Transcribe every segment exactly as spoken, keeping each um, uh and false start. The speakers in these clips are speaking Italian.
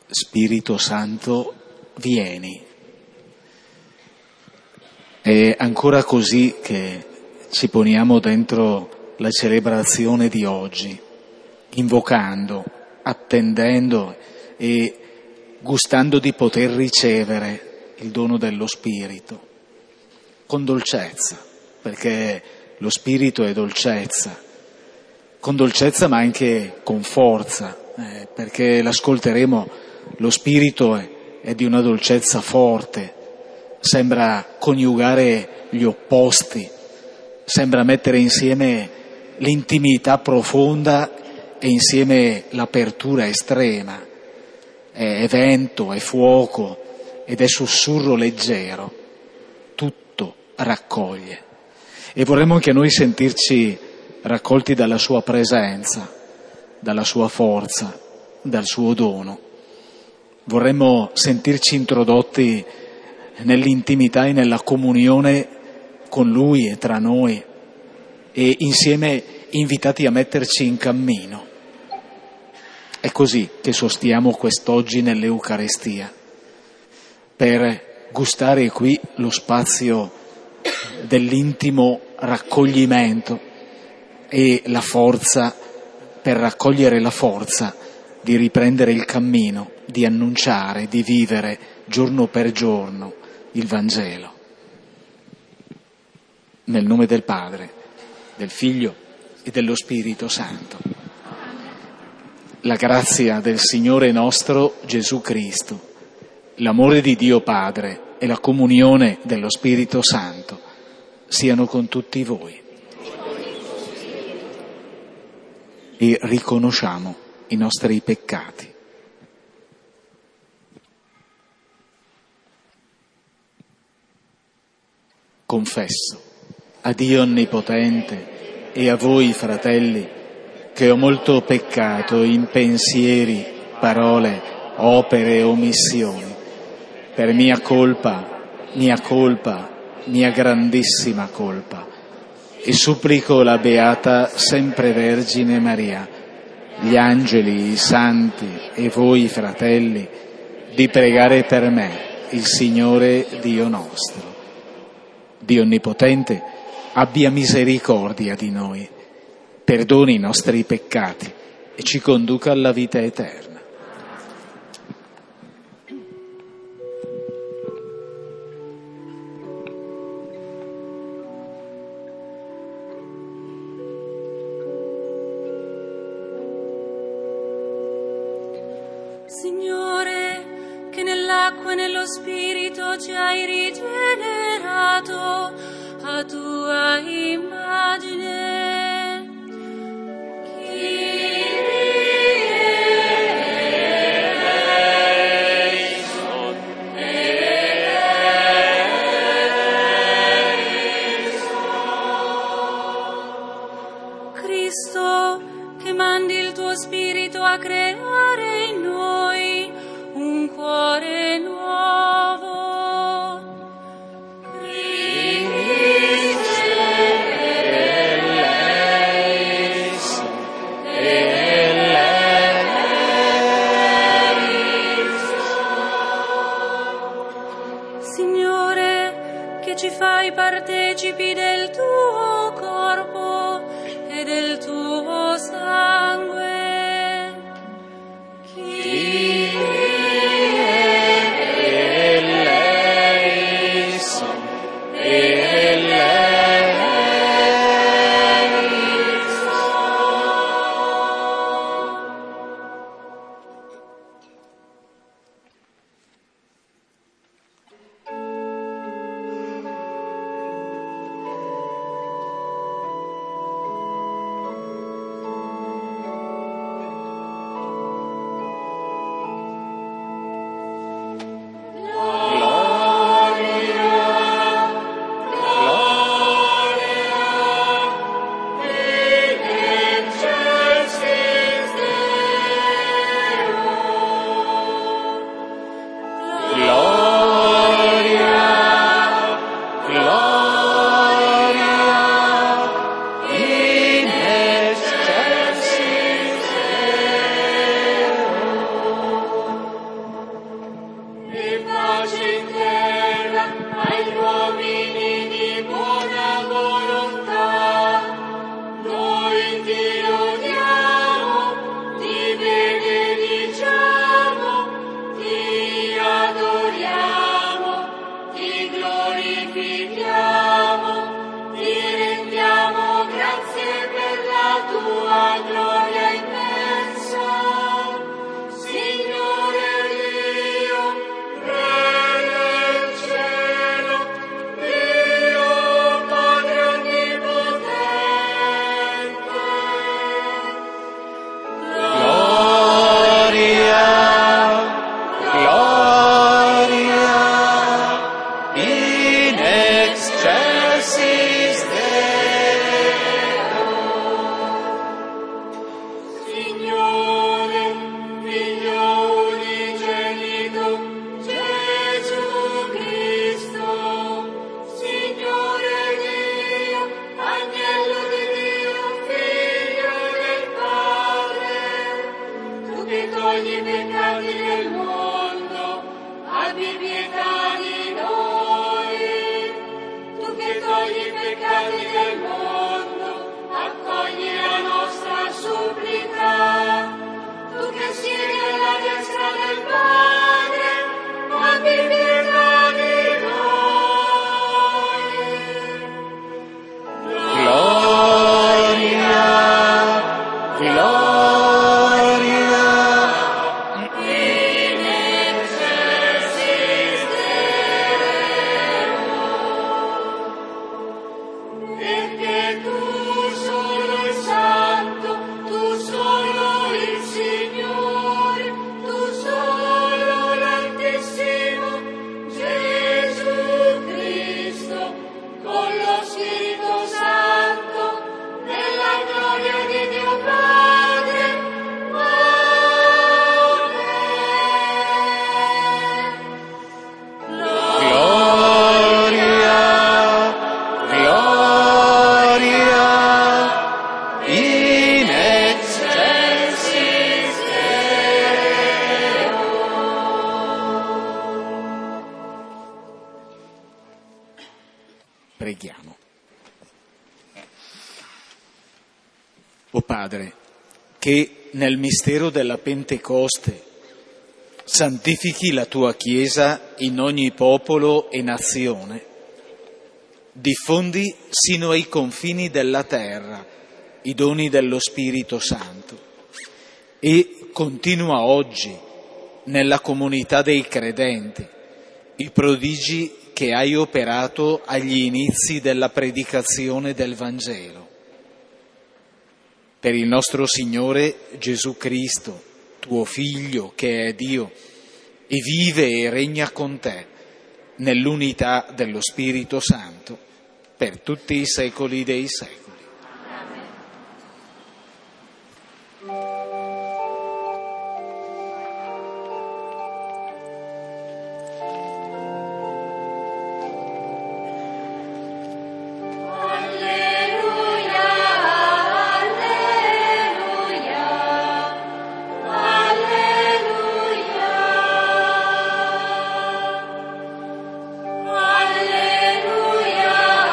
Spirito Santo, vieni. È ancora così che ci poniamo dentro la celebrazione di oggi, invocando, attendendo e gustando di poter ricevere il dono dello Spirito, con dolcezza, perché lo Spirito è dolcezza, con dolcezza ma anche con forza, eh, perché l'ascolteremo, lo Spirito è, è di una dolcezza forte, sembra coniugare gli opposti, sembra mettere insieme l'intimità profonda e insieme l'apertura estrema, è, è vento, è fuoco ed è sussurro leggero, tutto raccoglie. E vorremmo anche noi sentirci raccolti dalla sua presenza, dalla sua forza, dal suo dono. Vorremmo sentirci introdotti nell'intimità e nella comunione con Lui e tra noi e insieme invitati a metterci in cammino. È così che sostiamo quest'oggi nell'Eucarestia, per gustare qui lo spazio dell'intimo raccoglimento e la forza, per raccogliere la forza di riprendere il cammino, di annunciare, di vivere giorno per giorno il Vangelo. Nel nome del Padre, del Figlio e dello Spirito Santo. La grazia del Signore nostro Gesù Cristo, l'amore di Dio Padre e la comunione dello Spirito Santo siano con tutti voi. E riconosciamo i nostri peccati. Confesso a Dio Onnipotente e a voi, fratelli, che ho molto peccato in pensieri, parole, opere e omissioni, per mia colpa, mia colpa, mia grandissima colpa, e supplico la Beata Sempre Vergine Maria, gli angeli, i santi e voi, fratelli, di pregare per me, il Signore Dio nostro. Dio Onnipotente abbia misericordia di noi, perdoni i nostri peccati e ci conduca alla vita eterna. Signore, che nell'acqua e nello Spirito ci hai rigenerato a tua immagine. Cristo, che mandi il tuo Spirito a creare in noi un cuore nuovo. Signore, che ci fai partecipi del tuo corpo e del tuo sangue. uomini di buona volontà, noi ti lodiamo, ti benediciamo, ti adoriamo, ti glorifichiamo, ti rendiamo grazie per la tua gloria immensa. Signore Dio, Re del cielo, Dio Padre onnipotente. Gloria, gloria, in excelsis Deo. Signore, Figlio unigenito, Gesù Cristo, Signore Dio, Agnello di Dio, Figlio del Padre, tu che togli i peccati del mondo, abbi pietà di noi. Tu che togli i peccati del mondo, accogli la nostra supplica. Tu che siedi alla destra del Padre, abbi pietà di noi. Gloria, gloria, In excelsis Deo. Perché tu solo il Santo, tu solo il Signore, tu solo l'Altissimo, Gesù Cristo, con lo Spirito Santo, nella gloria di Dio Padre. Amen. gloria, gloria, in excelsis Deo. Preghiamo. O Padre, che nel mistero della Pentecoste santifichi la tua Chiesa in ogni popolo e nazione, diffondi sino ai confini della terra i doni dello Spirito Santo e continua oggi nella comunità dei credenti i prodigi che hai operato agli inizi della predicazione del Vangelo. Per il nostro Signore Gesù Cristo, tuo Figlio che è Dio e vive e regna con te nell'unità dello Spirito Santo per tutti i secoli dei secoli. Alleluia, alleluia, alleluia. Alleluia,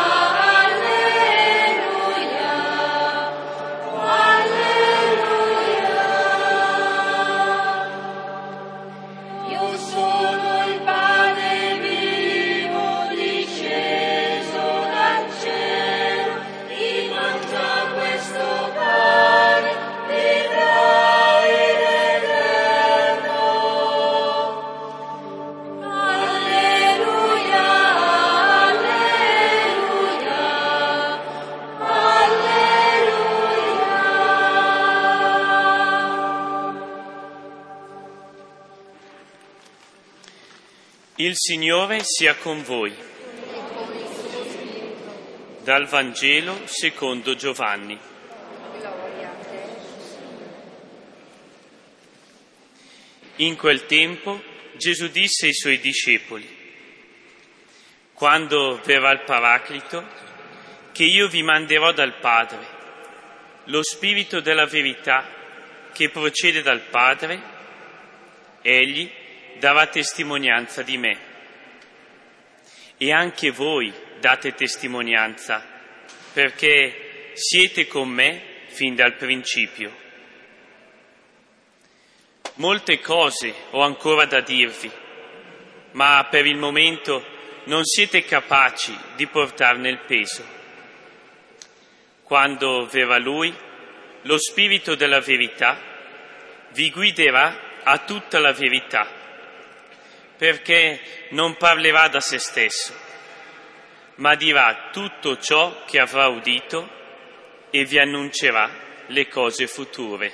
alleluia. Io sono il pane vivo disceso dal cielo, chi mangia questo pane vivrà in eterno. Alleluia, alleluia, alleluia. Il Signore sia con voi. Dal Vangelo secondo Giovanni. In quel tempo Gesù disse ai suoi discepoli: quando verrà il Paraclito, che io vi manderò dal Padre, lo Spirito della verità che procede dal Padre, egli darà testimonianza di me. e anche voi date testimonianza, perché siete con me fin dal principio. Molte cose ho ancora da dirvi, ma per il momento non siete capaci di portarne il peso. Quando verrà Lui, lo Spirito della verità vi guiderà a tutta la verità, perché non parlerà da se stesso, ma dirà tutto ciò che avrà udito e vi annuncerà le cose future.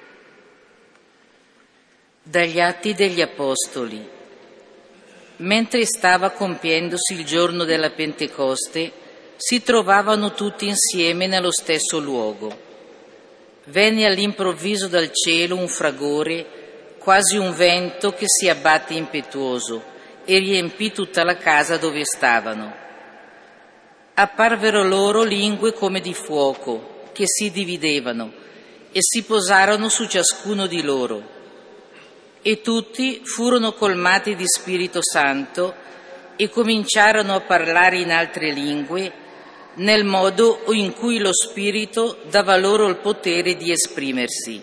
Dagli Atti degli Apostoli. Mentre stava compiendosi il giorno della Pentecoste, si trovavano tutti insieme nello stesso luogo. Venne all'improvviso dal cielo un fragore, quasi un vento che si abbatte impetuoso, e riempì tutta la casa dove stavano. Apparvero loro lingue come di fuoco, che si dividevano, e si posarono su ciascuno di loro. E tutti furono colmati di Spirito Santo e cominciarono a parlare in altre lingue, nel modo in cui lo Spirito dava loro il potere di esprimersi.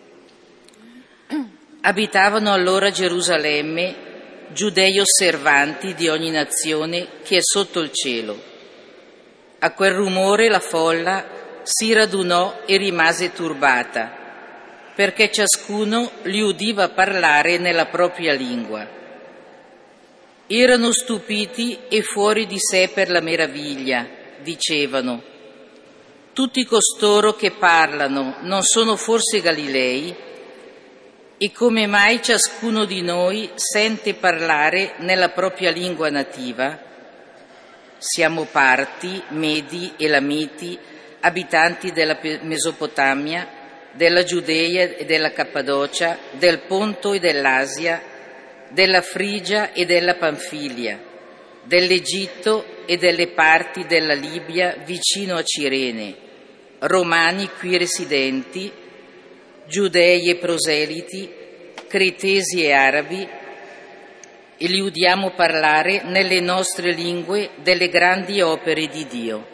Abitavano allora a Gerusalemme giudei osservanti di ogni nazione che è sotto il cielo. A quel rumore la folla si radunò e rimase turbata, perché ciascuno li udiva parlare nella propria lingua. Erano stupiti e fuori di sé per la meraviglia. Dicevano: tutti costoro che parlano non sono forse Galilei? E come mai ciascuno di noi sente parlare nella propria lingua nativa? Siamo parti, Medi, Elamiti, abitanti della Mesopotamia, della Giudea e della Cappadocia, del Ponto e dell'Asia, della Frigia e della Panfilia, dell'Egitto e delle parti della Libia vicino a Cirene, romani qui residenti, giudei e proseliti, cretesi e arabi, e li udiamo parlare nelle nostre lingue delle grandi opere di Dio.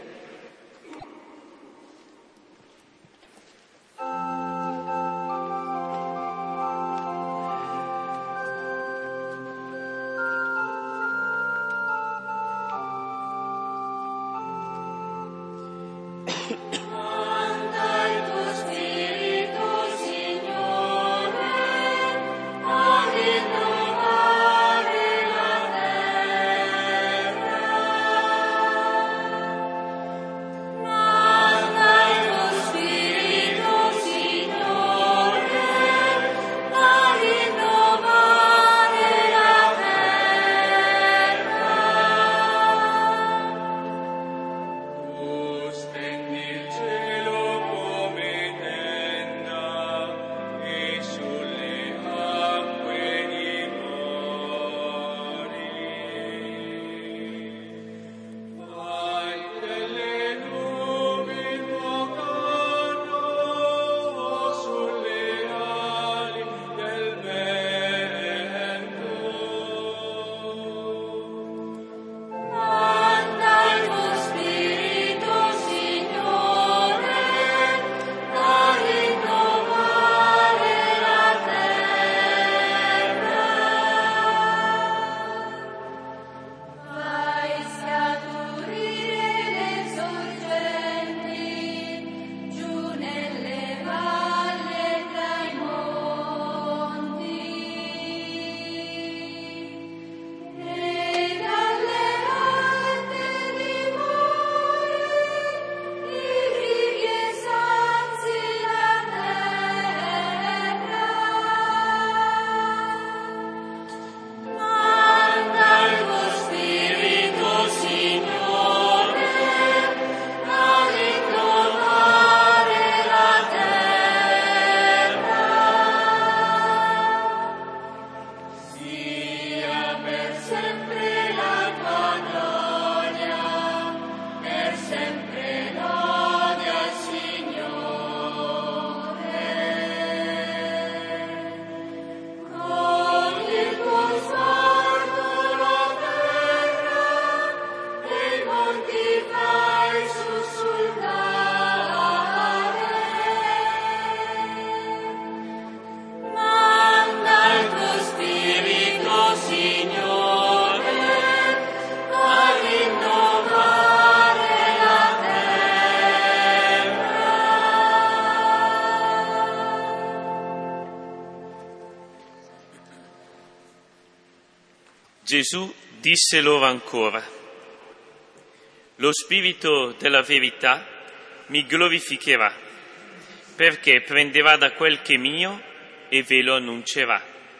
Gesù disse loro ancora: lo Spirito della verità mi glorificherà, perché prenderà da quel che è mio e ve lo annuncerà.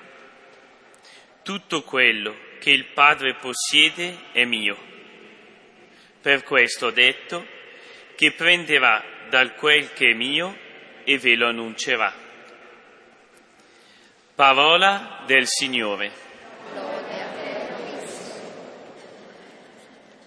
Tutto quello che il Padre possiede è mio. Per questo ho detto che prenderà dal quel che è mio e ve lo annuncerà. Parola del Signore.